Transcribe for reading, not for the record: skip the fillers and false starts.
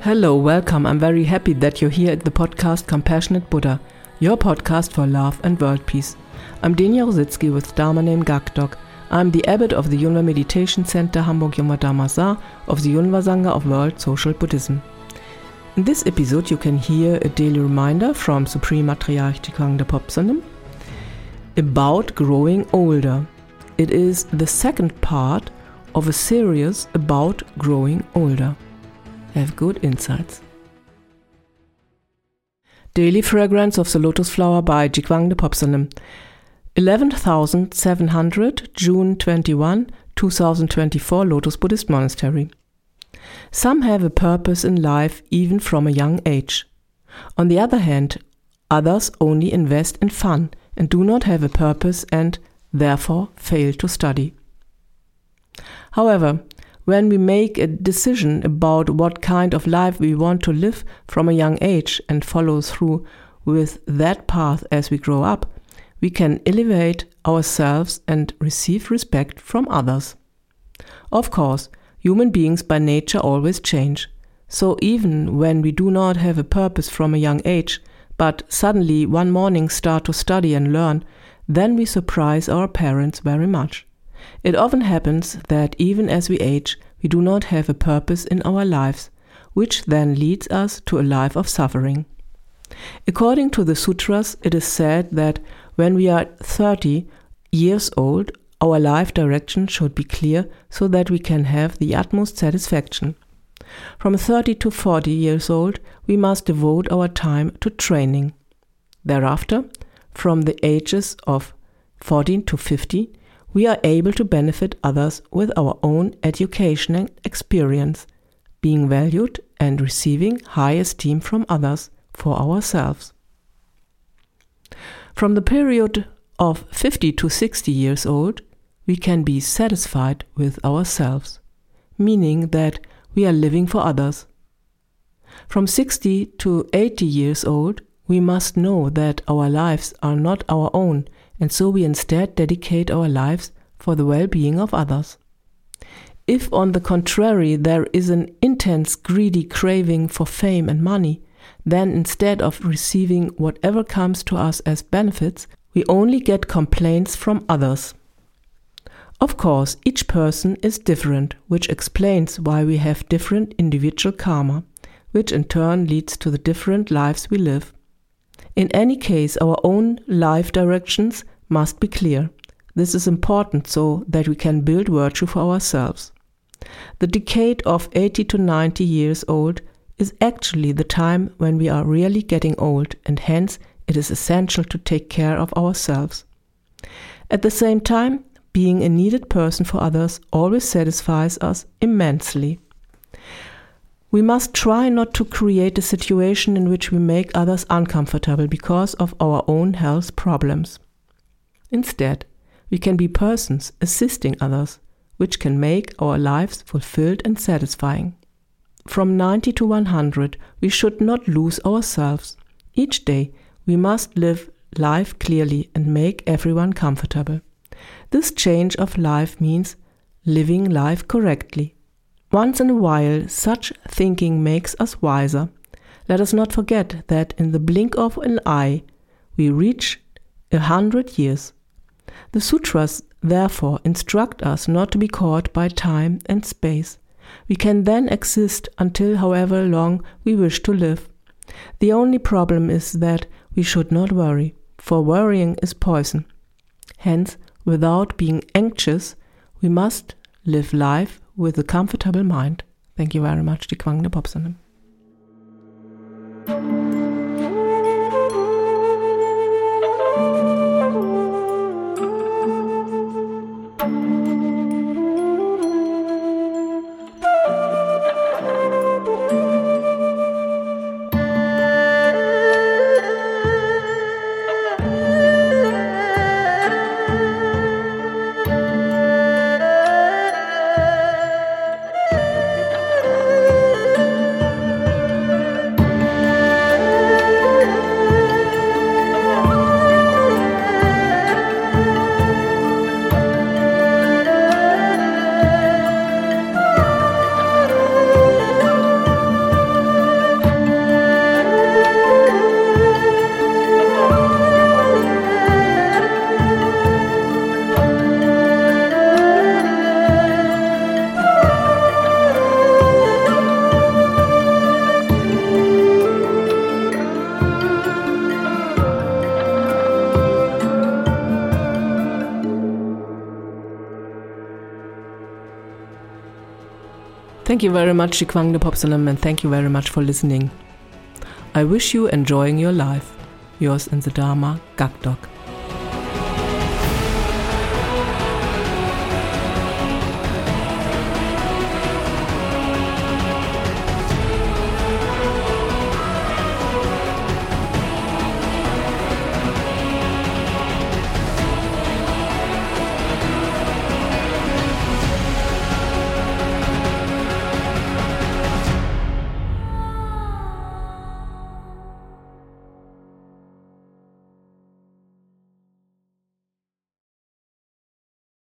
Hello, welcome. I'm very happy that you're here at the podcast Compassionate Buddha, your podcast for love and world peace. I'm Denia Rositzky with Dharma name Gakdok. I'm the abbot of the Yunwa Meditation Center Hamburg Yunwa Dharma Sa of the Yunwa Sangha of World Social Buddhism. In this episode you can hear a daily reminder from Supreme Matriarch Jigwangde Phopsanem about growing older. It is the second part of a series about growing older. Have good insights. Daily Fragrance of the Lotus Flower by Jigwangde Phopsanem, 11,700, June 21, 2024, Lotus Buddhist Monastery. Some have a purpose in life even from a young age. On the other hand, others only invest in fun and do not have a purpose and therefore fail to study. However, when we make a decision about what kind of life we want to live from a young age and follow through with that path as we grow up, we can elevate ourselves and receive respect from others. Of course, human beings by nature always change. So even when we do not have a purpose from a young age, but suddenly one morning start to study and learn, then we surprise our parents very much. It often happens that even as we age, we do not have a purpose in our lives, which then leads us to a life of suffering. According to the sutras, it is said that when we are 30 years old, our life direction should be clear so that we can have the utmost satisfaction. From 30 to 40 years old, we must devote our time to training. Thereafter, from the ages of 14 to 50, we are able to benefit others with our own education and experience, being valued and receiving high esteem from others for ourselves. From the period of 50 to 60 years old, we can be satisfied with ourselves, meaning that we are living for others. From 60 to 80 years old, we must know that our lives are not our own, and so we instead dedicate our lives for the well-being of others. If, on the contrary, there is an intense, greedy craving for fame and money, then instead of receiving whatever comes to us as benefits, we only get complaints from others. Of course, each person is different, which explains why we have different individual karma, which in turn leads to the different lives we live. In any case, our own life directions must be clear. This is important so that we can build virtue for ourselves. The decade of 80 to 90 years old is actually the time when we are really getting old, and hence it is essential to take care of ourselves. At the same time, being a needed person for others always satisfies us immensely. We must try not to create a situation in which we make others uncomfortable because of our own health problems. Instead, we can be persons assisting others, which can make our lives fulfilled and satisfying. From 90 to 100, we should not lose ourselves. Each day, we must live life clearly and make everyone comfortable. This change of life means living life correctly. Once in a while, such thinking makes us wiser. Let us not forget that in the blink of an eye, we reach 100 years. The sutras therefore instruct us not to be caught by time and space. We can then exist until however long we wish to live. The only problem is that we should not worry, for worrying is poison. Hence, without being anxious, we must live life with a comfortable mind. Thank you very much, Jigwangde Phopsanem. Thank you very much, Shikwang Nepopsalam, and thank you very much for listening. I wish you enjoying your life. Yours in the Dharma, Gakdok.